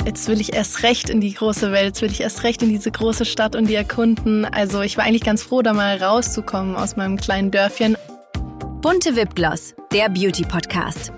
Jetzt will ich erst recht in die große Welt, jetzt will ich erst recht in diese große Stadt und die erkunden. Also ich war eigentlich ganz froh, da mal rauszukommen aus meinem kleinen Dörfchen. Bunte Wipgloss, der Beauty-Podcast.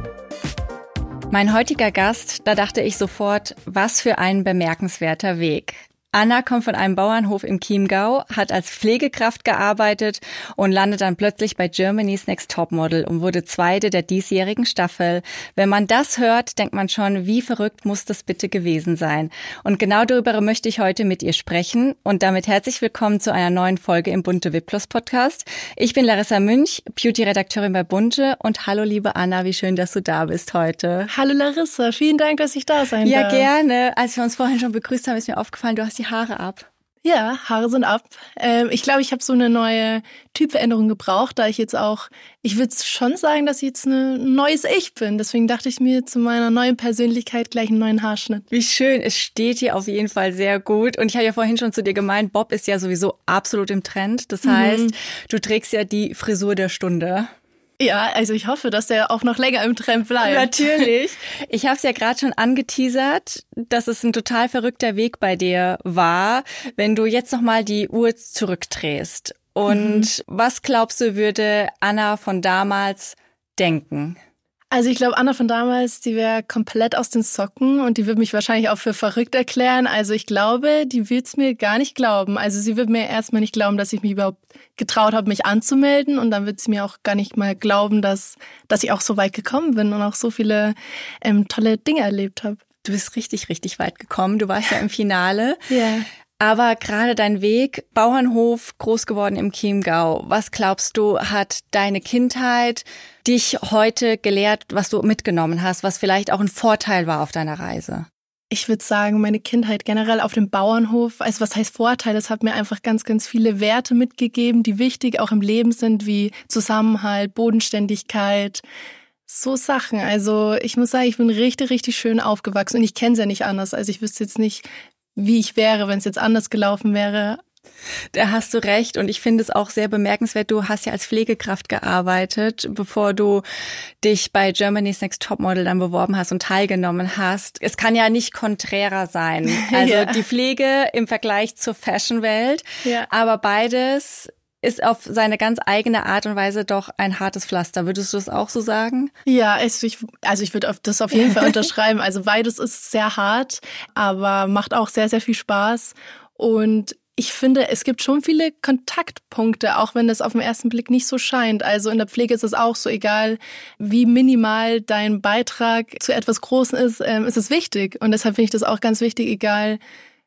Mein heutiger Gast, da dachte ich sofort, was für ein bemerkenswerter Weg. Anna kommt von einem Bauernhof im Chiemgau, hat als Pflegekraft gearbeitet und landet dann plötzlich bei Germany's Next Topmodel und wurde Zweite der diesjährigen Staffel. Wenn man das hört, denkt man schon, wie verrückt muss das bitte gewesen sein. Und genau darüber möchte ich heute mit ihr sprechen und damit herzlich willkommen zu einer neuen Folge im Bunte Wipgloss Podcast. Ich bin Larissa Münch, Beauty-Redakteurin bei Bunte und hallo liebe Anna, wie schön, dass du da bist heute. Hallo Larissa, vielen Dank, dass ich da sein darf. Ja, gerne. Als wir uns vorhin schon begrüßt haben, ist mir aufgefallen, du hast die Haare ab. Ja, Haare sind ab. Ich glaube, ich habe so eine neue Typveränderung gebraucht, da ich jetzt auch, ich würde schon sagen, dass ich jetzt ein neues Ich bin. Deswegen dachte ich mir zu meiner neuen Persönlichkeit gleich einen neuen Haarschnitt. Wie schön, es steht hier auf jeden Fall sehr gut. Und ich habe ja vorhin schon zu dir gemeint, Bob ist ja sowieso absolut im Trend. Das heißt, du trägst ja die Frisur der Stunde. Ja, also ich hoffe, dass der auch noch länger im Trend bleibt. Natürlich. Ich habe es ja gerade schon angeteasert, dass es ein total verrückter Weg bei dir war, wenn du jetzt nochmal die Uhr zurückdrehst. Und was glaubst du, würde Anna von damals denken? Also ich glaube, Anna von damals, die wäre komplett aus den Socken und die würde mich wahrscheinlich auch für verrückt erklären. Also ich glaube, die würde es mir gar nicht glauben. Also sie würde mir erstmal nicht glauben, dass ich mich überhaupt getraut habe, mich anzumelden. Und dann wird sie mir auch gar nicht mal glauben, dass ich auch so weit gekommen bin und auch so viele tolle Dinge erlebt habe. Du bist richtig, richtig weit gekommen. Du warst ja im Finale. Ja. Aber gerade dein Weg, Bauernhof, groß geworden im Chiemgau. Was glaubst du, hat deine Kindheit dich heute gelehrt, was du mitgenommen hast, was vielleicht auch ein Vorteil war auf deiner Reise? Ich würde sagen, meine Kindheit generell auf dem Bauernhof, also was heißt Vorteil? Das hat mir einfach ganz, ganz viele Werte mitgegeben, die wichtig auch im Leben sind, wie Zusammenhalt, Bodenständigkeit, so Sachen. Also ich muss sagen, ich bin richtig, richtig schön aufgewachsen und ich kenne es ja nicht anders. Also ich wüsste jetzt nicht, wie ich wäre, wenn es jetzt anders gelaufen wäre. Da hast du recht und ich finde es auch sehr bemerkenswert. Du hast ja als Pflegekraft gearbeitet, bevor du dich bei Germany's Next Topmodel dann beworben hast und teilgenommen hast. Es kann ja nicht konträrer sein. Also ja. Die Pflege im Vergleich zur Fashion-Welt, ja. Aber beides ist auf seine ganz eigene Art und Weise doch ein hartes Pflaster. Würdest du das auch so sagen? Ja, also ich würde das auf jeden Fall unterschreiben. Also beides ist sehr hart, aber macht auch sehr, sehr viel Spaß. Und ich finde, es gibt schon viele Kontaktpunkte, auch wenn das auf den ersten Blick nicht so scheint. Also in der Pflege ist es auch so, egal wie minimal dein Beitrag zu etwas Großem ist es wichtig. Und deshalb finde ich das auch ganz wichtig, egal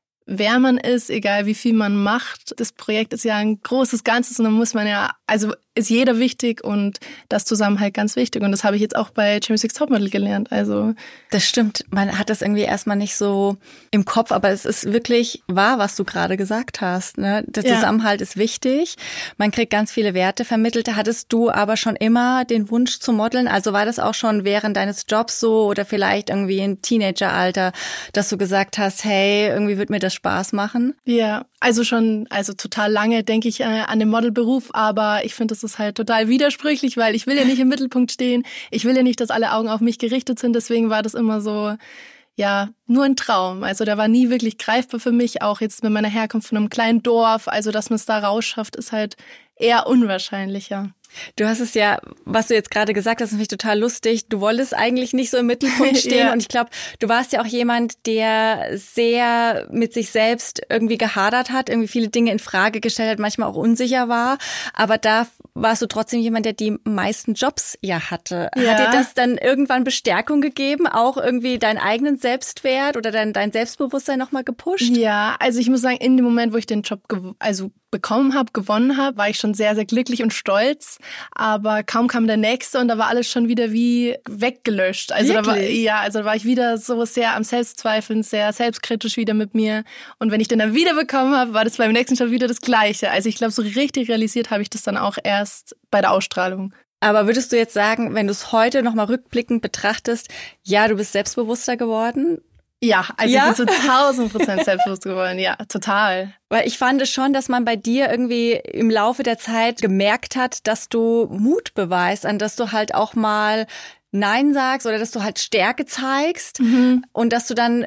wer man ist, egal wie viel man macht. Das Projekt ist ja ein großes Ganzes und dann muss man ja, also ist jeder wichtig und das Zusammenhalt ganz wichtig. Und das habe ich jetzt auch bei Germany's Next Topmodel gelernt. Also das stimmt. Man hat das irgendwie erstmal nicht so im Kopf, aber es ist wirklich wahr, was du gerade gesagt hast. Ne? Der Zusammenhalt ist wichtig. Man kriegt ganz viele Werte vermittelt. Hattest du aber schon immer den Wunsch zu modeln? Also war das auch schon während deines Jobs so oder vielleicht irgendwie im Teenageralter, dass du gesagt hast, hey, irgendwie wird mir das Spaß machen? Ja, also total lange denke ich an den Modelberuf, aber ich finde, das ist halt total widersprüchlich, weil ich will ja nicht im Mittelpunkt stehen. Ich will ja nicht, dass alle Augen auf mich gerichtet sind. Deswegen war das immer so, ja, nur ein Traum. Also der war nie wirklich greifbar für mich, auch jetzt mit meiner Herkunft von einem kleinen Dorf. Also dass man es da rausschafft, ist halt eher unwahrscheinlicher. Du hast es ja, was du jetzt gerade gesagt hast, finde ich total lustig. Du wolltest eigentlich nicht so im Mittelpunkt stehen ja. Und ich glaube, du warst ja auch jemand, der sehr mit sich selbst irgendwie gehadert hat, irgendwie viele Dinge in Frage gestellt hat, manchmal auch unsicher war. Aber da warst du trotzdem jemand, der die meisten Jobs ja hatte. Ja. Hat dir das dann irgendwann Bestärkung gegeben, auch irgendwie deinen eigenen Selbstwert oder dein Selbstbewusstsein nochmal gepusht? Ja, also ich muss sagen, in dem Moment, wo ich den Job bekommen habe, gewonnen habe, war ich schon sehr, sehr glücklich und stolz. Aber kaum kam der nächste und da war alles schon wieder wie weggelöscht. Also da war ich wieder so sehr am Selbstzweifeln, sehr selbstkritisch wieder mit mir. Und wenn ich den dann wieder bekommen habe, war das beim nächsten Job wieder das Gleiche. Also ich glaube, so richtig realisiert habe ich das dann auch erst bei der Ausstrahlung. Aber würdest du jetzt sagen, wenn du es heute nochmal rückblickend betrachtest, ja, du bist selbstbewusster geworden? Ja, also ich bin zu 1000% selbstbewusst geworden. Ja, total. Weil ich fand es schon, dass man bei dir irgendwie im Laufe der Zeit gemerkt hat, dass du Mut beweist, an dass du halt auch mal Nein sagst oder dass du halt Stärke zeigst und dass du dann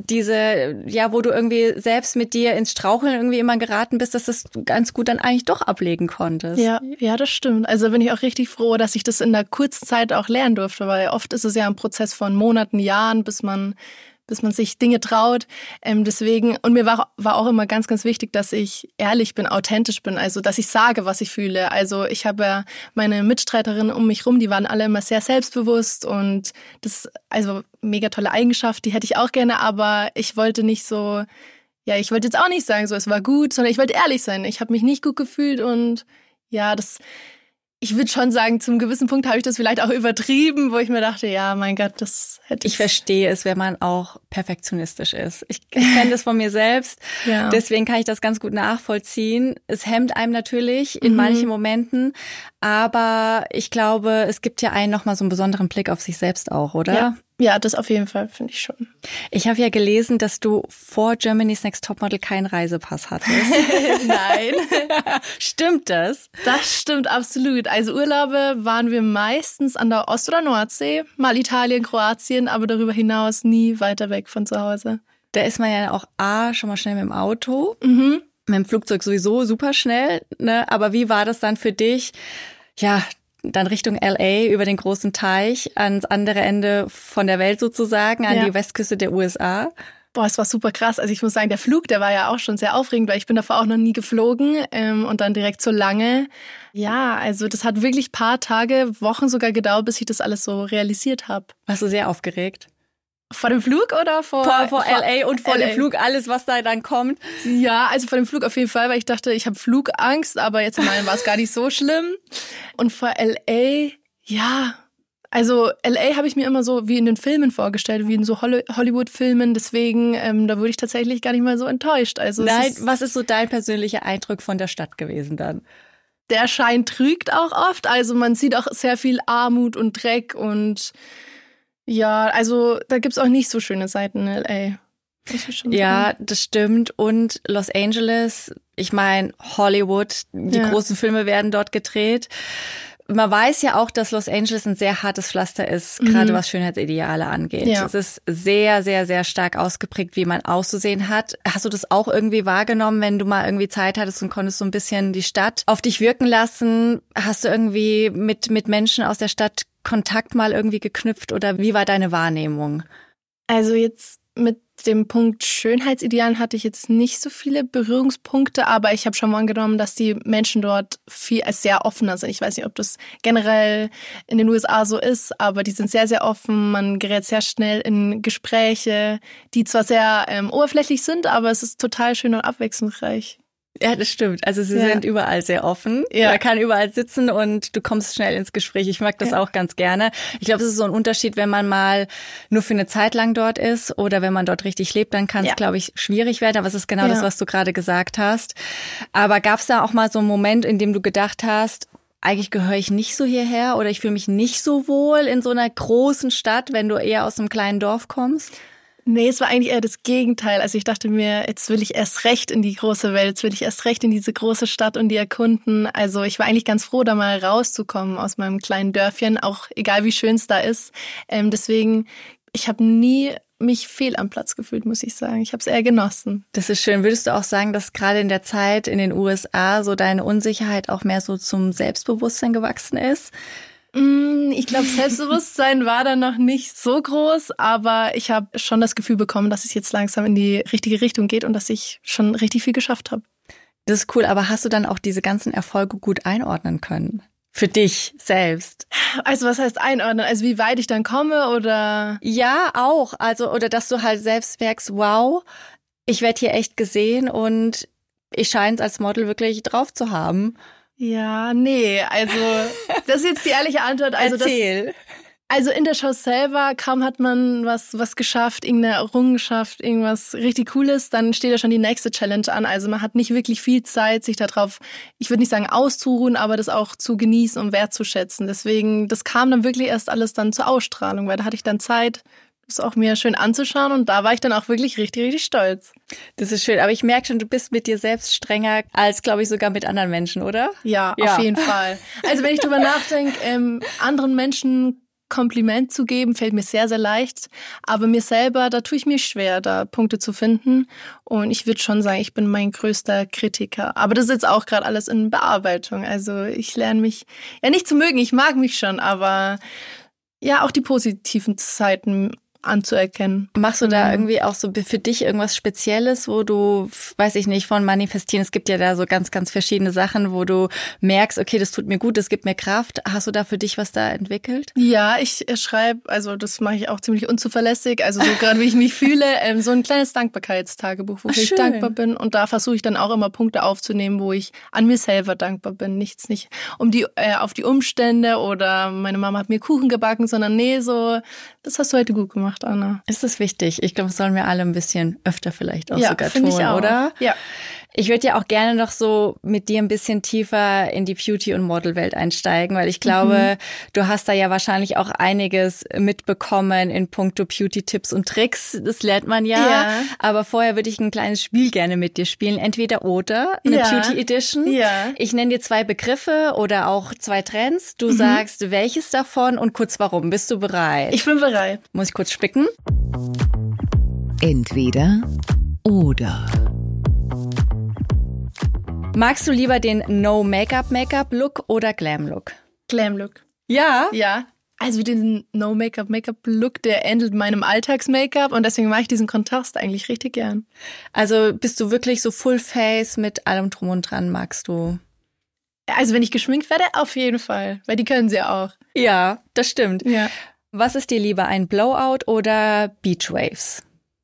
wo du irgendwie selbst mit dir ins Straucheln irgendwie immer geraten bist, dass das ganz gut dann eigentlich doch ablegen konntest. Ja, das stimmt. Also bin ich auch richtig froh, dass ich das in der kurzen Zeit auch lernen durfte, weil oft ist es ja ein Prozess von Monaten, Jahren, bis man sich Dinge traut. Deswegen, und mir war auch immer ganz, ganz wichtig, dass ich ehrlich bin, authentisch bin, also dass ich sage, was ich fühle. Also ich habe ja meine Mitstreiterinnen um mich rum, die waren alle immer sehr selbstbewusst und das, also mega tolle Eigenschaft, die hätte ich auch gerne, aber ich wollte nicht so, ich wollte jetzt auch nicht sagen, so es war gut, sondern ich wollte ehrlich sein. Ich habe mich nicht gut gefühlt und ich würde schon sagen, zum gewissen Punkt habe ich das vielleicht auch übertrieben, wo ich mir dachte, ja, mein Gott, das hätte ich. Ich verstehe es, wenn man auch perfektionistisch ist. Ich kenne das von mir selbst, deswegen kann ich das ganz gut nachvollziehen. Es hemmt einem natürlich in manchen Momenten, aber ich glaube, es gibt ja einen nochmal so einen besonderen Blick auf sich selbst auch, oder? Ja, das auf jeden Fall, finde ich schon. Ich habe ja gelesen, dass du vor Germany's Next Topmodel keinen Reisepass hattest. Nein. Stimmt das? Das stimmt absolut. Also Urlaube waren wir meistens an der Ost- oder Nordsee, mal Italien, Kroatien, aber darüber hinaus nie weiter weg von zu Hause. Da ist man ja auch schon mal schnell mit dem Auto, mit dem Flugzeug sowieso super schnell, ne? Aber wie war das dann für dich? Ja, dann Richtung LA über den großen Teich ans andere Ende von der Welt sozusagen, an die Westküste der USA. Boah, es war super krass. Also ich muss sagen, der Flug, der war ja auch schon sehr aufregend, weil ich bin davor auch noch nie geflogen und dann direkt so lange. Ja, also das hat wirklich paar Tage, Wochen sogar gedauert, bis ich das alles so realisiert habe. Warst du sehr aufgeregt? Vor dem Flug oder vor LA und vor dem Flug, alles, was da dann kommt? Ja, also vor dem Flug auf jeden Fall, weil ich dachte, ich habe Flugangst, aber jetzt war es gar nicht so schlimm. Und vor LA, also LA habe ich mir immer so wie in den Filmen vorgestellt, wie in so Hollywood-Filmen, deswegen, da wurde ich tatsächlich gar nicht mal so enttäuscht. Also nein, was ist so dein persönlicher Eindruck von der Stadt gewesen dann? Der Schein trügt auch oft, also man sieht auch sehr viel Armut und Dreck und ja, also da gibt's auch nicht so schöne Seiten in L.A. Ja, das stimmt. Und Los Angeles, ich meine Hollywood, die großen Filme werden dort gedreht. Man weiß ja auch, dass Los Angeles ein sehr hartes Pflaster ist, gerade was Schönheitsideale angeht. Ja. Es ist sehr, sehr, sehr stark ausgeprägt, wie man auszusehen hat. Hast du das auch irgendwie wahrgenommen, wenn du mal irgendwie Zeit hattest und konntest so ein bisschen die Stadt auf dich wirken lassen? Hast du irgendwie mit Menschen aus der Stadt Kontakt mal irgendwie geknüpft oder wie war deine Wahrnehmung? Also jetzt mit dem Punkt Schönheitsidealen hatte ich jetzt nicht so viele Berührungspunkte, aber ich habe schon mal angenommen, dass die Menschen dort sehr offener sind. Ich weiß nicht, ob das generell in den USA so ist, aber die sind sehr, sehr offen. Man gerät sehr schnell in Gespräche, die zwar sehr oberflächlich sind, aber es ist total schön und abwechslungsreich. Ja, das stimmt. Also sie sind überall sehr offen. Ja. Man kann überall sitzen und du kommst schnell ins Gespräch. Ich mag das auch ganz gerne. Ich glaube, es ist so ein Unterschied, wenn man mal nur für eine Zeit lang dort ist oder wenn man dort richtig lebt, dann kann es, glaube ich, schwierig werden. Aber es ist genau das, was du gerade gesagt hast. Aber gab es da auch mal so einen Moment, in dem du gedacht hast, eigentlich gehöre ich nicht so hierher oder ich fühle mich nicht so wohl in so einer großen Stadt, wenn du eher aus einem kleinen Dorf kommst? Nee, es war eigentlich eher das Gegenteil. Also ich dachte mir, jetzt will ich erst recht in die große Welt, jetzt will ich erst recht in diese große Stadt und die erkunden. Also ich war eigentlich ganz froh, da mal rauszukommen aus meinem kleinen Dörfchen, auch egal wie schön es da ist. Deswegen, ich habe nie mich fehl am Platz gefühlt, muss ich sagen. Ich habe es eher genossen. Das ist schön. Würdest du auch sagen, dass gerade in der Zeit in den USA so deine Unsicherheit auch mehr so zum Selbstbewusstsein gewachsen ist? Ich glaube, Selbstbewusstsein war da noch nicht so groß, aber ich habe schon das Gefühl bekommen, dass es jetzt langsam in die richtige Richtung geht und dass ich schon richtig viel geschafft habe. Das ist cool, aber hast du dann auch diese ganzen Erfolge gut einordnen können? Für dich selbst? Also was heißt einordnen? Also wie weit ich dann komme oder? Ja, auch. Also oder dass du halt selbst merkst, wow, ich werde hier echt gesehen und ich scheine es als Model wirklich drauf zu haben. Ja, nee, also das ist jetzt die ehrliche Antwort. Also erzähl. Also in der Show selber, kaum hat man was geschafft, irgendeine Errungenschaft, irgendwas richtig Cooles, dann steht ja schon die nächste Challenge an. Also man hat nicht wirklich viel Zeit, sich darauf, ich würde nicht sagen auszuruhen, aber das auch zu genießen und wertzuschätzen. Deswegen, das kam dann wirklich erst alles dann zur Ausstrahlung, weil da hatte ich dann Zeit, das auch mir schön anzuschauen und da war ich dann auch wirklich richtig, richtig stolz. Das ist schön, aber ich merke schon, du bist mit dir selbst strenger als, glaube ich, sogar mit anderen Menschen, oder? Ja, auf jeden Fall. Also wenn ich drüber nachdenke, anderen Menschen Kompliment zu geben, fällt mir sehr, sehr leicht. Aber mir selber, da tue ich mir schwer, da Punkte zu finden. Und ich würde schon sagen, ich bin mein größter Kritiker. Aber das ist jetzt auch gerade alles in Bearbeitung. Also ich lerne mich ja nicht zu mögen. Ich mag mich schon, aber ja, auch die positiven Seiten anzuerkennen. Machst du da irgendwie auch so für dich irgendwas Spezielles, wo du, weiß ich nicht, von Manifestieren, es gibt ja da so ganz, ganz verschiedene Sachen, wo du merkst, okay, das tut mir gut, das gibt mir Kraft. Hast du da für dich was da entwickelt? Ja, ich schreibe, also das mache ich auch ziemlich unzuverlässig, also so gerade wie ich mich fühle, so ein kleines Dankbarkeitstagebuch, wo ich dankbar bin, und da versuche ich dann auch immer Punkte aufzunehmen, wo ich an mir selber dankbar bin. Nicht auf die Umstände oder meine Mama hat mir Kuchen gebacken, sondern nee, so, das hast du heute gut gemacht, Anna. Ist das wichtig? Ich glaube, das sollen wir alle ein bisschen öfter vielleicht auch sogar tun, ich auch. Oder? Ja. Ich würde ja auch gerne noch so mit dir ein bisschen tiefer in die Beauty- und Modelwelt einsteigen, weil ich glaube, du hast da ja wahrscheinlich auch einiges mitbekommen in puncto Beauty-Tipps und Tricks. Das lernt man ja. Aber vorher würde ich ein kleines Spiel gerne mit dir spielen. Entweder oder, eine Beauty Edition. Ja. Ich nenne dir 2 Begriffe oder auch 2 Trends. Du sagst, welches davon und kurz warum. Bist du bereit? Ich bin bereit. Muss ich kurz spicken? Entweder oder. Magst du lieber den No-Make-up-Make-up-Look oder Glam-Look? Glam-Look. Ja? Ja. Also den No-Make-up-Make-up-Look, der ähnelt meinem Alltags-Make-up, und deswegen mache ich diesen Kontrast eigentlich richtig gern. Also bist du wirklich so Full-Face mit allem drum und dran, magst du? Also wenn ich geschminkt werde, auf jeden Fall, weil die können sie ja auch. Ja, das stimmt. Ja. Was ist dir lieber, ein Blowout oder Beachwaves?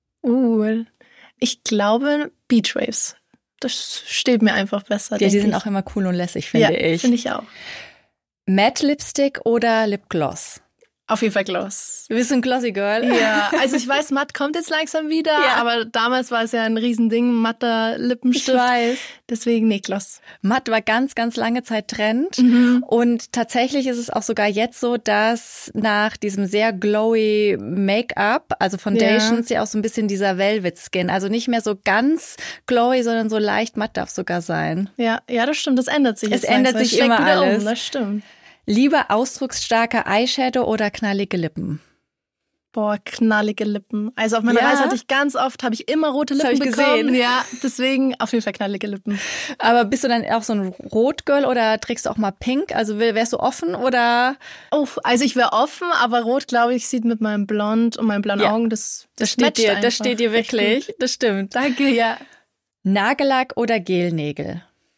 Ich glaube Beachwaves. Das steht mir einfach besser. Ja, die sind auch immer cool und lässig, finde ich. Ja, finde ich auch. Matte Lipstick oder Lipgloss? Auf jeden Fall Gloss. Du bist ein Glossy Girl. Ja, also ich weiß, matt kommt jetzt langsam wieder, aber damals war es ja ein Riesending, matter Lippenstift. Ich weiß. Deswegen nee, Gloss. Matt war ganz, ganz lange Zeit Trend. Und tatsächlich ist es auch sogar jetzt so, dass nach diesem sehr glowy Make-up, also Foundations, ja auch so ein bisschen dieser Velvet-Skin, also nicht mehr so ganz glowy, sondern so leicht matt darf sogar sein. Ja, das stimmt, das ändert sich jetzt. Es ändert sich immer alles. Das stimmt. Lieber ausdrucksstarker Eyeshadow oder knallige Lippen? Boah, knallige Lippen. Also auf meiner Reise hatte ich ganz oft, habe ich immer rote Lippen bekommen. Gesehen. Ja, deswegen auf jeden Fall knallige Lippen. Aber bist du dann auch so ein Rotgirl oder trägst du auch mal Pink? Also wärst du offen oder? Oh, also ich wäre offen, aber rot, glaube ich, sieht mit meinem Blond und meinen blauen Augen, das steht dir. Das steht dir wirklich. Das stimmt. Danke, ja. Nagellack oder Gelnägel?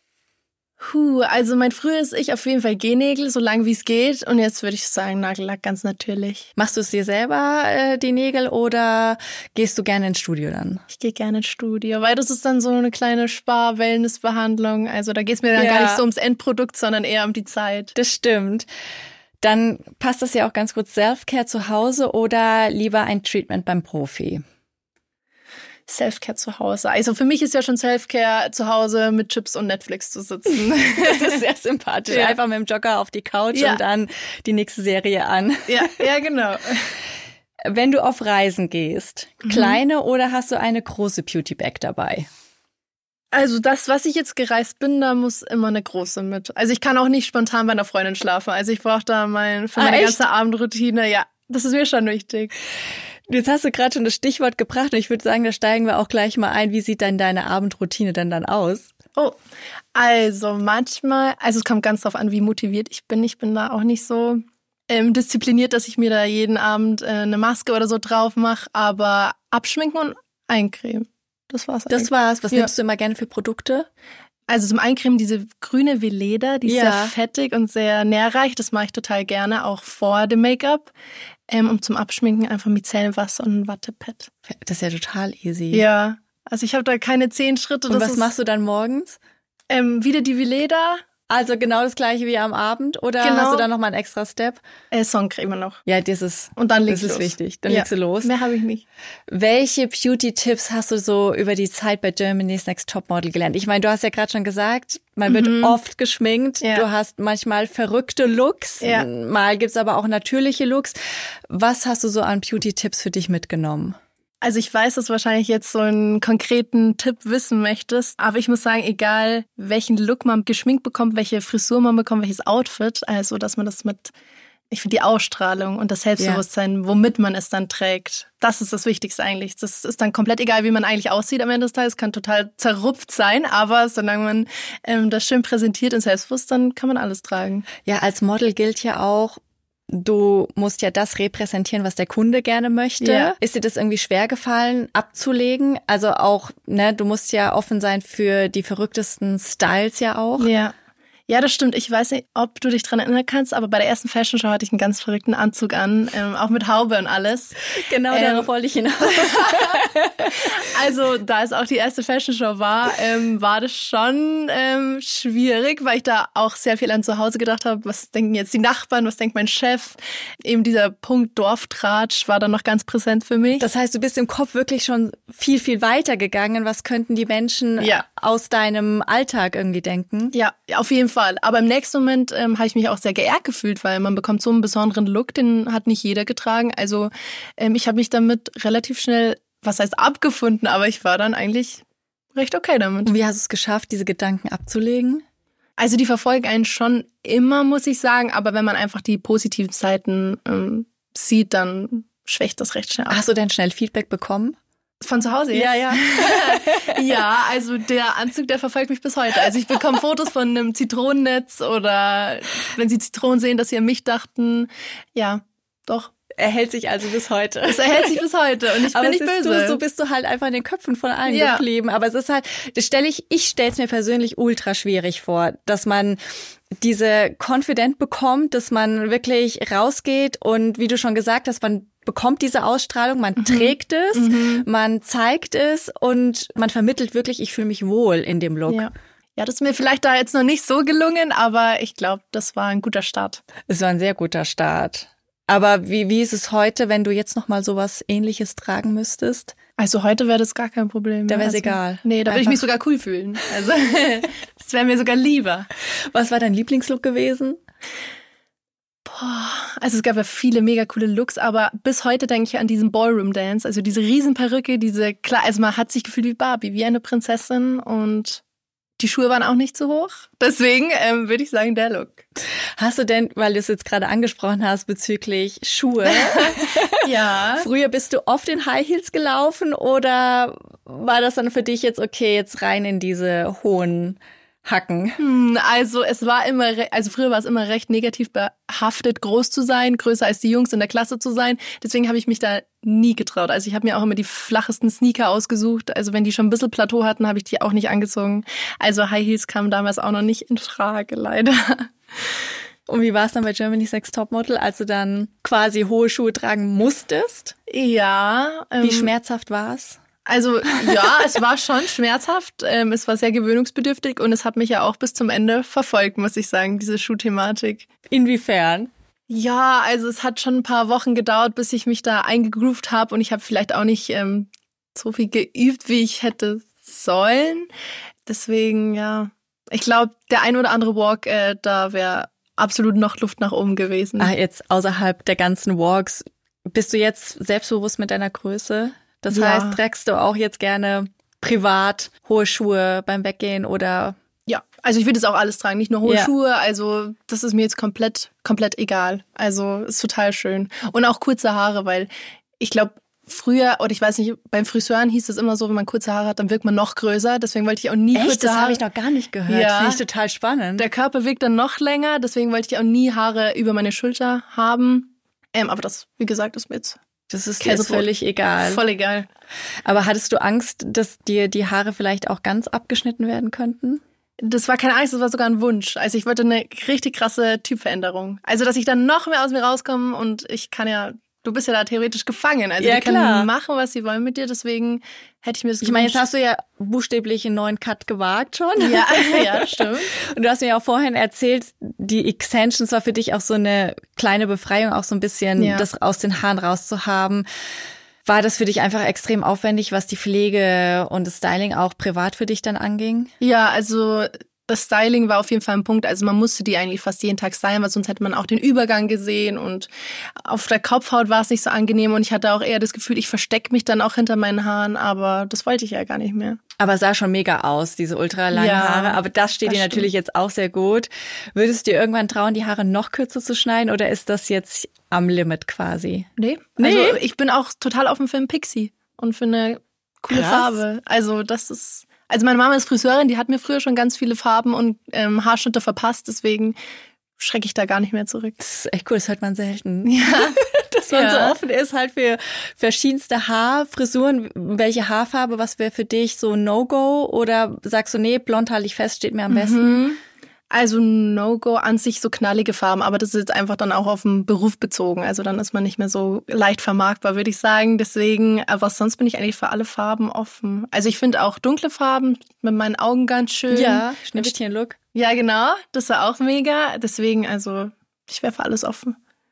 Also mein frühes Ich auf jeden Fall Gel-Nägel, so lang wie es geht. Und jetzt würde ich sagen Nagellack, ganz natürlich. Machst du es dir selber, die Nägel, oder gehst du gerne ins Studio dann? Ich gehe gerne ins Studio, weil das ist dann so eine kleine Spar-Wellness-Behandlung. Also da geht es mir dann gar nicht so ums Endprodukt, sondern eher um die Zeit. Das stimmt. Dann passt das ja auch ganz gut. Self-Care zu Hause oder lieber ein Treatment beim Profi? Self-Care zu Hause. Also für mich ist ja schon Self-Care zu Hause mit Chips und Netflix zu sitzen. Das ist sehr sympathisch. Ja. Einfach mit dem Jogger auf die Couch und dann die nächste Serie an. Ja, genau. Wenn du auf Reisen gehst, kleine oder hast du eine große Beauty-Bag dabei? Also das, was ich jetzt gereist bin, da muss immer eine große mit. Also ich kann auch nicht spontan bei einer Freundin schlafen. Also ich brauche da für meine ganze Abendroutine, ja, das ist mir schon wichtig. Jetzt hast du gerade schon das Stichwort gebracht und ich würde sagen, da steigen wir auch gleich mal ein. Wie sieht denn deine Abendroutine denn dann aus? Oh, also manchmal, es kommt ganz drauf an, wie motiviert ich bin. Ich bin da auch nicht so diszipliniert, dass ich mir da jeden Abend eine Maske oder so drauf mache, aber abschminken und eincremen. Das war's eigentlich. Das war's. Was nimmst du immer gerne für Produkte? Also zum Eincremen diese grüne Veleda, die ist sehr fettig und sehr nährreich. Das mache ich total gerne, auch vor dem Make-up. Und zum Abschminken einfach Micellenwasser und ein Wattepad. Das ist ja total easy. Ja, also ich habe da keine 10 Schritte. Und was machst du dann morgens? Wieder die Veleda. Also genau das gleiche wie am Abend oder hast du da nochmal einen extra Step? Sonnencreme noch. Ja, das ist wichtig. Dann legst du los. Mehr habe ich nicht. Welche Beauty-Tipps hast du so über die Zeit bei Germany's Next Topmodel gelernt? Ich meine, du hast ja gerade schon gesagt, man wird oft geschminkt. Ja. Du hast manchmal verrückte Looks. Ja. Mal gibt's aber auch natürliche Looks. Was hast du so an Beauty-Tipps für dich mitgenommen? Also ich weiß, dass du wahrscheinlich jetzt so einen konkreten Tipp wissen möchtest, aber ich muss sagen, egal welchen Look man geschminkt bekommt, welche Frisur man bekommt, welches Outfit, also dass man das mit Ich finde die Ausstrahlung und das Selbstbewusstsein, womit man es dann trägt, das ist das Wichtigste eigentlich. Das ist dann komplett egal, wie man eigentlich aussieht am Ende des Tages. Kann total zerrupft sein, aber solange man das schön präsentiert und selbstbewusst, dann kann man alles tragen. Ja, als Model gilt ja auch, du musst ja das repräsentieren, was der Kunde gerne möchte. Ja. Ist dir das irgendwie schwer gefallen, abzulegen? Also auch, ne, du musst ja offen sein für die verrücktesten Styles ja auch. Ja, das stimmt. Ich weiß nicht, ob du dich dran erinnern kannst, aber bei der ersten Fashion Show hatte ich einen ganz verrückten Anzug an, auch mit Haube und alles. Genau, darauf wollte ich hinaus. Also, da es auch die erste Fashion Show war, war das schon schwierig, weil ich da auch sehr viel an zu Hause gedacht habe, was denken jetzt die Nachbarn, was denkt mein Chef? Eben dieser Punkt Dorftratsch war dann noch ganz präsent für mich. Das heißt, du bist im Kopf wirklich schon viel, viel weiter gegangen. Was könnten die Menschen aus deinem Alltag irgendwie denken? Ja, auf jeden Fall. Aber im nächsten Moment habe ich mich auch sehr geehrt gefühlt, weil man bekommt so einen besonderen Look, den hat nicht jeder getragen. Also ich habe mich damit relativ schnell, was heißt abgefunden, aber ich war dann eigentlich recht okay damit. Und wie hast du es geschafft, diese Gedanken abzulegen? Also die verfolgen einen schon immer, muss ich sagen, aber wenn man einfach die positiven Seiten sieht, dann schwächt das recht schnell ab. Hast du denn schnell Feedback bekommen? Von zu Hause jetzt? Ja. Ja, also der Anzug, der verfolgt mich bis heute. Also ich bekomme Fotos von einem Zitronennetz oder wenn sie Zitronen sehen, dass sie an mich dachten. Ja, doch. Er hält sich also bis heute. Es erhält sich bis heute und ich bin nicht böse. So bist du halt einfach in den Köpfen von allen geblieben. Aber es ist halt, ich stell's mir persönlich ultra schwierig vor, dass man diese Confident bekommt, dass man wirklich rausgeht und wie du schon gesagt hast, man bekommt diese Ausstrahlung, man trägt es, man zeigt es und man vermittelt wirklich, ich fühle mich wohl in dem Look. Ja, das ist mir vielleicht da jetzt noch nicht so gelungen, aber ich glaube, das war ein guter Start. Es war ein sehr guter Start. Aber wie ist es heute, wenn du jetzt noch mal sowas Ähnliches tragen müsstest? Also heute wäre das gar kein Problem. Da wäre es egal. Nee, da würde ich mich sogar cool fühlen. Also das wäre mir sogar lieber. Was war dein Lieblingslook gewesen? Also es gab ja viele mega coole Looks, aber bis heute denke ich an diesen Ballroom-Dance, also diese Riesenperücke, also man hat sich gefühlt wie Barbie, wie eine Prinzessin und die Schuhe waren auch nicht zu hoch. Deswegen würde ich sagen, der Look. Hast du denn, weil du es jetzt gerade angesprochen hast bezüglich Schuhe, ja. Früher bist du oft in High Heels gelaufen oder war das dann für dich jetzt okay, jetzt rein in diese hohen Hacken? Also früher war es immer recht negativ behaftet, groß zu sein, größer als die Jungs in der Klasse zu sein. Deswegen habe ich mich da nie getraut. Also ich habe mir auch immer die flachesten Sneaker ausgesucht. Also wenn die schon ein bisschen Plateau hatten, habe ich die auch nicht angezogen. Also High Heels kamen damals auch noch nicht in Frage, leider. Und wie war es dann bei Germany's Next Topmodel, als du dann quasi hohe Schuhe tragen musstest? Ja. Wie schmerzhaft war es? Also ja, es war schon schmerzhaft, es war sehr gewöhnungsbedürftig und es hat mich ja auch bis zum Ende verfolgt, muss ich sagen, diese Schuhthematik. Inwiefern? Ja, also es hat schon ein paar Wochen gedauert, bis ich mich da eingegroovt habe und ich habe vielleicht auch nicht so viel geübt, wie ich hätte sollen. Deswegen, ja, ich glaube, der ein oder andere Walk, da wäre absolut noch Luft nach oben gewesen. Jetzt außerhalb der ganzen Walks, bist du jetzt selbstbewusst mit deiner Größe? Das heißt, trägst du auch jetzt gerne privat hohe Schuhe beim Weggehen oder? Ja, also ich würde jetzt auch alles tragen, nicht nur hohe Schuhe. Also das ist mir jetzt komplett egal. Also ist total schön. Und auch kurze Haare, weil ich glaube, früher, oder ich weiß nicht, beim Friseuren hieß es immer so, wenn man kurze Haare hat, dann wirkt man noch größer. Deswegen wollte ich auch nie kurze Haare. Das habe ich noch gar nicht gehört. Ja. Finde ich total spannend. Der Körper wirkt dann noch länger, deswegen wollte ich auch nie Haare über meine Schulter haben. Aber das, wie gesagt, ist mir jetzt... Das ist jetzt völlig egal. Voll egal. Aber hattest du Angst, dass dir die Haare vielleicht auch ganz abgeschnitten werden könnten? Das war keine Angst, das war sogar ein Wunsch. Also ich wollte eine richtig krasse Typveränderung. Also dass ich dann noch mehr aus mir rauskomme und ich kann ja, du bist ja da theoretisch gefangen. Also die können machen, was sie wollen mit dir, deswegen hätte ich mir das gewünscht. Ich meine, jetzt hast du ja buchstäblich einen neuen Cut gewagt schon. Ja, stimmt. Und du hast mir ja auch vorhin erzählt, die Extensions war für dich auch so eine kleine Befreiung, auch so ein bisschen das aus den Haaren rauszuhaben. War das für dich einfach extrem aufwendig, was die Pflege und das Styling auch privat für dich dann anging? Ja, also das Styling war auf jeden Fall ein Punkt. Also man musste die eigentlich fast jeden Tag stylen, weil sonst hätte man auch den Übergang gesehen und auf der Kopfhaut war es nicht so angenehm und ich hatte auch eher das Gefühl, ich verstecke mich dann auch hinter meinen Haaren, aber das wollte ich ja gar nicht mehr. Aber sah schon mega aus, diese ultralangen Haare. Aber das steht dir natürlich jetzt auch sehr gut. Würdest du dir irgendwann trauen, die Haare noch kürzer zu schneiden oder ist das jetzt am Limit quasi? Nee. Also ich bin auch total offen für einen Pixie und für eine coole Farbe. Also meine Mama ist Friseurin, die hat mir früher schon ganz viele Farben und Haarschnitte verpasst, deswegen schrecke ich da gar nicht mehr zurück. Das ist echt cool, das hört man selten. Ja. Dass man so offen ist halt für verschiedenste Haarfrisuren. Welche Haarfarbe, was wäre für dich so ein No-Go? Oder sagst du, nee, blond halte ich fest, steht mir am besten? Also No-Go an sich so knallige Farben, aber das ist jetzt einfach dann auch auf den Beruf bezogen. Also dann ist man nicht mehr so leicht vermarktbar, würde ich sagen. Deswegen, aber sonst bin ich eigentlich für alle Farben offen. Also ich finde auch dunkle Farben mit meinen Augen ganz schön. Ja, Schneewittchen-Look. Ja, genau. Das war auch mega. Deswegen, also ich wäre für alles offen.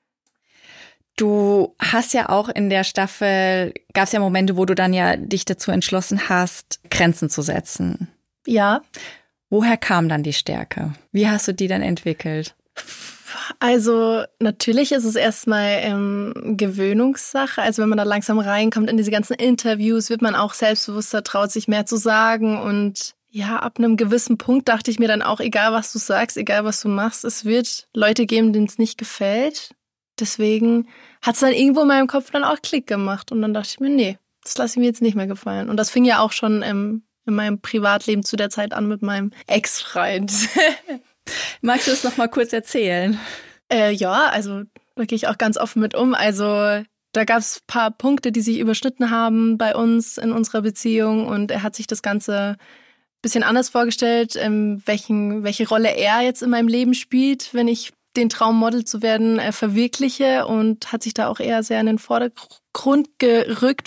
Du hast ja auch in der Staffel, gab es ja Momente, wo du dann ja dich dazu entschlossen hast, Grenzen zu setzen. Ja. Woher kam dann die Stärke? Wie hast du die dann entwickelt? Also natürlich ist es erstmal Gewöhnungssache. Also wenn man da langsam reinkommt in diese ganzen Interviews, wird man auch selbstbewusster, traut sich mehr zu sagen. Und ja, ab einem gewissen Punkt dachte ich mir dann auch, egal was du sagst, egal was du machst, es wird Leute geben, denen es nicht gefällt. Deswegen hat es dann irgendwo in meinem Kopf dann auch Klick gemacht. Und dann dachte ich mir, nee, das lasse ich mir jetzt nicht mehr gefallen. Und das fing ja auch schon in meinem Privatleben zu der Zeit an mit meinem Ex-Freund. Magst du es noch mal kurz erzählen? Ja, also da gehe ich auch ganz offen mit um. Also da gab es ein paar Punkte, die sich überschnitten haben bei uns in unserer Beziehung. Und er hat sich das Ganze ein bisschen anders vorgestellt, welche Rolle er jetzt in meinem Leben spielt, wenn ich den Traum, Model zu werden, verwirkliche und hat sich da auch eher sehr in den Vordergrund gerückt,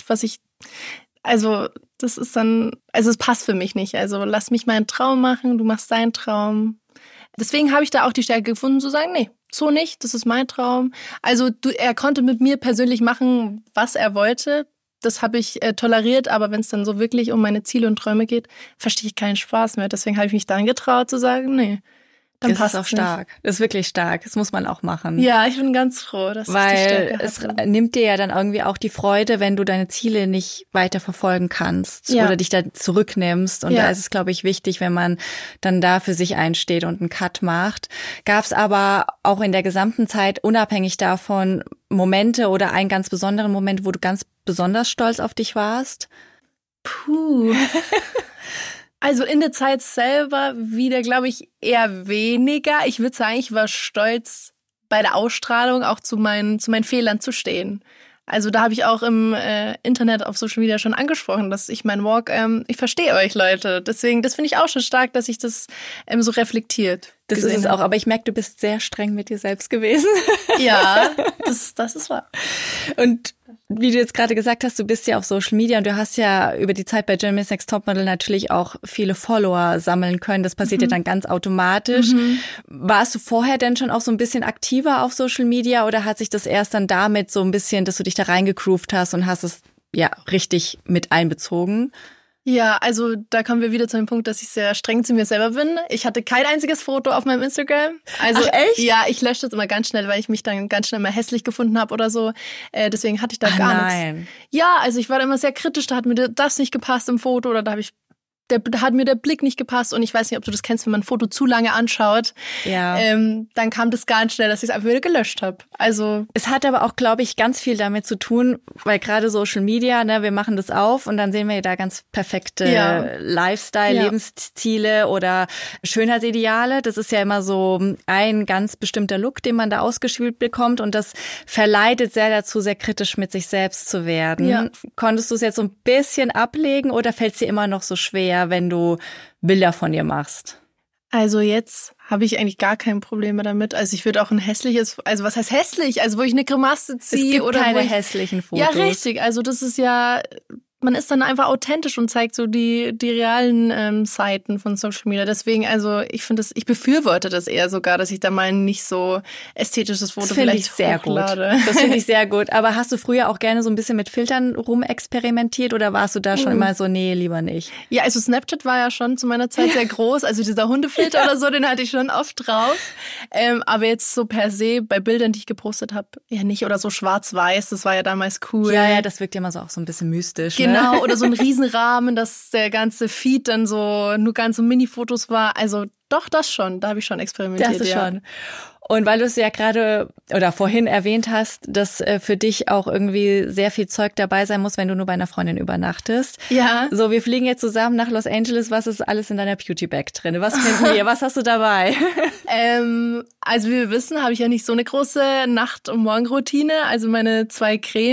das ist dann, also es passt für mich nicht. Also lass mich meinen Traum machen, du machst deinen Traum. Deswegen habe ich da auch die Stärke gefunden, zu sagen, nee, so nicht, das ist mein Traum. Also er konnte mit mir persönlich machen, was er wollte. Das habe ich toleriert, aber wenn es dann so wirklich um meine Ziele und Träume geht, verstehe ich keinen Spaß mehr. Deswegen habe ich mich dann getraut zu sagen, nee. Dann das ist auch stark. Das ist wirklich stark. Das muss man auch machen. Ja, ich bin ganz froh, dass ich die Stärke hatte. Es nimmt dir ja dann irgendwie auch die Freude, wenn du deine Ziele nicht weiter verfolgen kannst oder dich da zurücknimmst. Und da ist es, glaube ich, wichtig, wenn man dann da für sich einsteht und einen Cut macht. Gab es aber auch in der gesamten Zeit, unabhängig davon, Momente oder einen ganz besonderen Moment, wo du ganz besonders stolz auf dich warst? Puh. Also in der Zeit selber wieder, glaube ich, eher weniger. Ich würde sagen, ich war stolz bei der Ausstrahlung auch zu meinen Fehlern zu stehen. Also da habe ich auch im Internet auf Social Media schon angesprochen, dass ich mein Walk, ich verstehe euch, Leute. Deswegen, das finde ich auch schon stark, dass ich das so reflektiert. Das ist es auch, aber ich merke, du bist sehr streng mit dir selbst gewesen. Ja, das ist wahr. Und wie du jetzt gerade gesagt hast, du bist ja auf Social Media und du hast ja über die Zeit bei Germany's Next Topmodel natürlich auch viele Follower sammeln können. Das passiert ja dann ganz automatisch. Warst du vorher denn schon auch so ein bisschen aktiver auf Social Media oder hat sich das erst dann damit so ein bisschen, dass du dich da reingegroovt hast und hast es ja richtig mit einbezogen? Ja, also da kommen wir wieder zu dem Punkt, dass ich sehr streng zu mir selber bin. Ich hatte kein einziges Foto auf meinem Instagram. Also, ach, echt? Ja, ich lösche das immer ganz schnell, weil ich mich dann ganz schnell mal hässlich gefunden habe oder so. Deswegen hatte ich da gar nichts. Ja, also ich war da immer sehr kritisch. Da hat mir das nicht gepasst im Foto oder da hat mir der Blick nicht gepasst und ich weiß nicht, ob du das kennst, wenn man ein Foto zu lange anschaut, dann kam das ganz schnell, dass ich es einfach wieder gelöscht habe. Also es hat aber auch, glaube ich, ganz viel damit zu tun, weil gerade Social Media, ne, wir machen das auf und dann sehen wir da ganz perfekte Lifestyle, Lebensziele oder Schönheitsideale. Das ist ja immer so ein ganz bestimmter Look, den man da ausgespielt bekommt und das verleitet sehr dazu, sehr kritisch mit sich selbst zu werden. Ja. Konntest du es jetzt so ein bisschen ablegen oder fällt es dir immer noch so schwer, wenn du Bilder von dir machst? Also jetzt habe ich eigentlich gar kein Problem mehr damit. Also ich würde auch ein hässliches, also was heißt hässlich? Also wo ich eine Grimasse ziehe. Es gibt oder keine hässlichen Fotos. Ja, richtig. Also das ist ja, man ist dann einfach authentisch und zeigt so die realen Seiten von Social Media. Deswegen, also ich befürworte das eher sogar, dass ich da mal ein nicht so ästhetisches Foto vielleicht hochlade. Das finde ich sehr gut. Aber hast du früher auch gerne so ein bisschen mit Filtern rumexperimentiert oder warst du da schon immer so, nee, lieber nicht? Ja, also Snapchat war ja schon zu meiner Zeit sehr groß. Also dieser Hundefilter oder so, den hatte ich schon oft drauf. Aber jetzt so per se bei Bildern, die ich gepostet habe, eher nicht. Oder so schwarz-weiß, das war ja damals cool. Ja, das wirkt ja immer so auch so ein bisschen mystisch. Genau, oder so ein Riesenrahmen, dass der ganze Feed dann so nur ganz so Mini-Fotos war. Also doch, das schon, da habe ich schon experimentiert. Das ist schon. Und weil du es ja gerade oder vorhin erwähnt hast, dass für dich auch irgendwie sehr viel Zeug dabei sein muss, wenn du nur bei einer Freundin übernachtest. Ja. So, wir fliegen jetzt zusammen nach Los Angeles. Was ist alles in deiner Beauty-Bag drin? Was finden wir? Was hast du dabei? Also wie wir wissen, habe ich ja nicht so eine große Nacht- und Morgenroutine. Also meine 2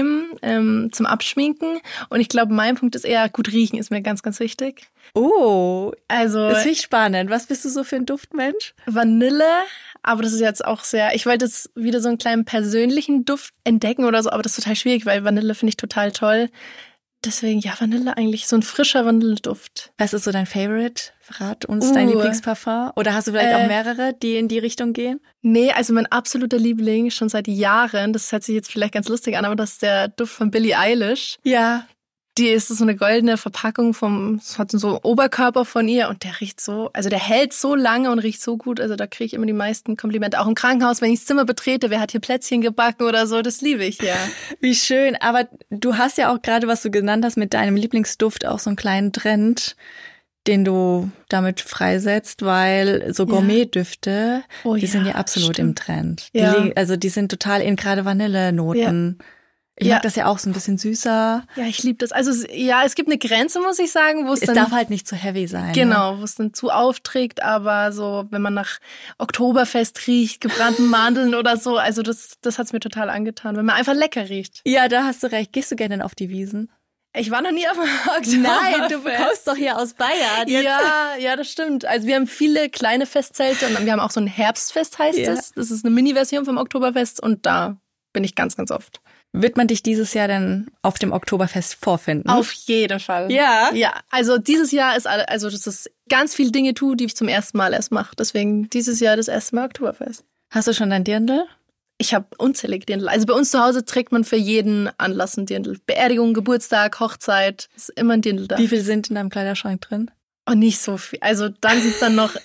Creme zum Abschminken. Und ich glaube, mein Punkt ist eher, gut riechen ist mir ganz, ganz wichtig. Oh, also das finde ich spannend. Was bist du so für ein Duftmensch? Vanille. Aber das ist jetzt auch sehr, ich wollte jetzt wieder so einen kleinen persönlichen Duft entdecken oder so, aber das ist total schwierig, weil Vanille finde ich total toll. Deswegen, ja, Vanille eigentlich, so ein frischer Vanilleduft. Was ist so dein Favorite? Verrat uns dein Lieblingsparfum. Oder hast du vielleicht auch mehrere, die in die Richtung gehen? Nee, also mein absoluter Liebling schon seit Jahren, das hört sich jetzt vielleicht ganz lustig an, aber das ist der Duft von Billie Eilish. Ja. Die ist so eine goldene Verpackung hat so einen Oberkörper von ihr und der riecht so, also der hält so lange und riecht so gut, also da kriege ich immer die meisten Komplimente. Auch im Krankenhaus, wenn ich das Zimmer betrete, wer hat hier Plätzchen gebacken oder so, das liebe ich, ja. Wie schön, aber du hast ja auch gerade, was du genannt hast, mit deinem Lieblingsduft auch so einen kleinen Trend, den du damit freisetzt, weil so Gourmetdüfte, die sind ja absolut im Trend. Ja. Die sind total in gerade Vanillenoten. Ja. Ich mag das ja auch so ein bisschen süßer. Ja, ich liebe das. Also ja, es gibt eine Grenze, muss ich sagen, wo es dann... Es darf halt nicht zu heavy sein. Genau, wo es dann zu aufträgt, aber so, wenn man nach Oktoberfest riecht, gebrannten Mandeln oder so, also das hat's mir total angetan, wenn man einfach lecker riecht. Ja, da hast du recht. Gehst du gerne auf die Wiesen? Ich war noch nie auf dem Oktoberfest. Nein, du kommst doch hier aus Bayern. Jetzt. Ja, das stimmt. Also wir haben viele kleine Festzelte und wir haben auch so ein Herbstfest, heißt es. Das ist eine Mini-Version vom Oktoberfest und da bin ich ganz, ganz oft. Wird man dich dieses Jahr denn auf dem Oktoberfest vorfinden? Auf jeden Fall. Ja? Ja, also dieses Jahr ist, also das ist ganz viele Dinge tue, die ich zum ersten Mal erst mache. Deswegen dieses Jahr das erste Mal Oktoberfest. Hast du schon dein Dirndl? Ich habe unzählige Dirndl. Also bei uns zu Hause trägt man für jeden Anlass ein Dirndl. Beerdigung, Geburtstag, Hochzeit, ist immer ein Dirndl da. Wie viel sind in deinem Kleiderschrank drin? Oh, nicht so viel. Also dann sind es dann noch,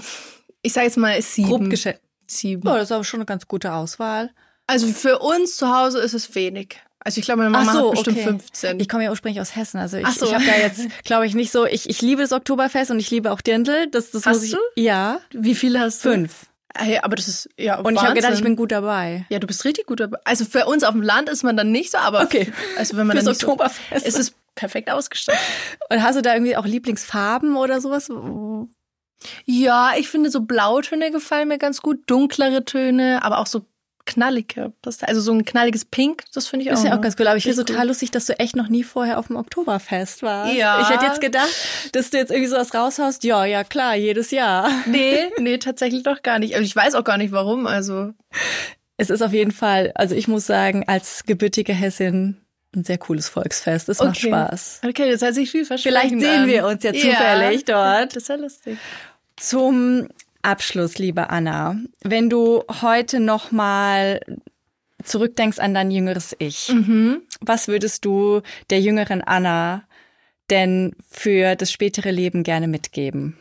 ich sage jetzt mal 7. Grob geschätzt. 7. Oh, das ist aber schon eine ganz gute Auswahl. Also für uns zu Hause ist es wenig. Also ich glaube, meine Mama hat bestimmt 15. Ich komme ja ursprünglich aus Hessen. Also ich habe da jetzt, glaube ich, nicht so, ich liebe das Oktoberfest und ich liebe auch Dirndl. Das hast muss ich, du? Ja. Wie viele hast du? 5. Hey, aber das ist, ja, und Wahnsinn. Ich habe gedacht, ich bin gut dabei. Ja, du bist richtig gut dabei. Also für uns auf dem Land ist man dann nicht so, aber okay. Also wenn man fürs dann nicht Oktoberfest. So, ist es perfekt ausgestattet. Und hast du da irgendwie auch Lieblingsfarben oder sowas? Ja, ich finde so Blautöne gefallen mir ganz gut, dunklere Töne, aber auch so knallige. Also so ein knalliges Pink, das finde ich auch. Ist ja auch ganz cool, aber ich finde so total lustig, dass du echt noch nie vorher auf dem Oktoberfest warst. Ja. Ich hätte jetzt gedacht, dass du jetzt irgendwie sowas raushaust. Ja, klar, jedes Jahr. Nee, tatsächlich doch gar nicht. Also ich weiß auch gar nicht, warum, also. Es ist auf jeden Fall, also ich muss sagen, als gebürtige Hessin ein sehr cooles Volksfest. Es macht Spaß. Okay, das heißt, sich viel versprechen. Vielleicht sehen wir uns ja zufällig dort. Das ist ja lustig. Zum Abschluss, liebe Anna, wenn du heute noch mal zurückdenkst an dein jüngeres Ich, was würdest du der jüngeren Anna denn für das spätere Leben gerne mitgeben?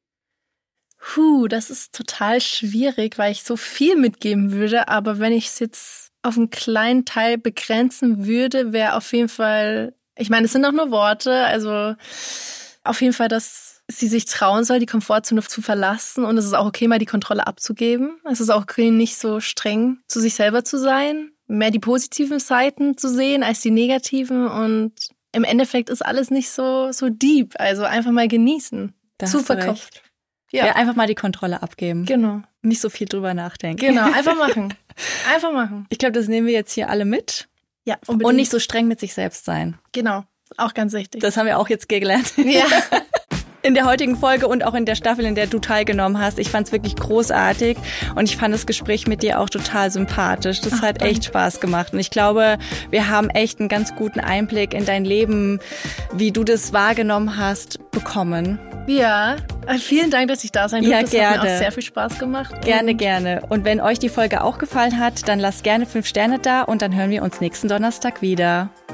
Das ist total schwierig, weil ich so viel mitgeben würde, aber wenn ich es jetzt auf einen kleinen Teil begrenzen würde, wäre auf jeden Fall, ich meine, es sind auch nur Worte, also auf jeden Fall, dass sie sich trauen soll, die Komfortzone zu verlassen und es ist auch okay, mal die Kontrolle abzugeben. Es ist auch okay, nicht so streng zu sich selber zu sein, mehr die positiven Seiten zu sehen als die negativen und im Endeffekt ist alles nicht so deep, also einfach mal genießen. Zuverkauft. Ja, einfach mal die Kontrolle abgeben. Genau. Nicht so viel drüber nachdenken. Genau, einfach machen. Einfach machen. Ich glaube, das nehmen wir jetzt hier alle mit. Ja, unbedingt. Und nicht so streng mit sich selbst sein. Genau, auch ganz wichtig. Das haben wir auch jetzt gelernt. Ja. in der heutigen Folge und auch in der Staffel, in der du teilgenommen hast. Ich fand es wirklich großartig und ich fand das Gespräch mit dir auch total sympathisch. Das hat echt Spaß gemacht und ich glaube, wir haben echt einen ganz guten Einblick in dein Leben, wie du das wahrgenommen hast, bekommen. Ja, vielen Dank, dass ich da sein durfte. Ja, das gerne. hat mir auch sehr viel Spaß gemacht. Gerne. Und wenn euch die Folge auch gefallen hat, dann lasst gerne 5 Sterne da und dann hören wir uns nächsten Donnerstag wieder.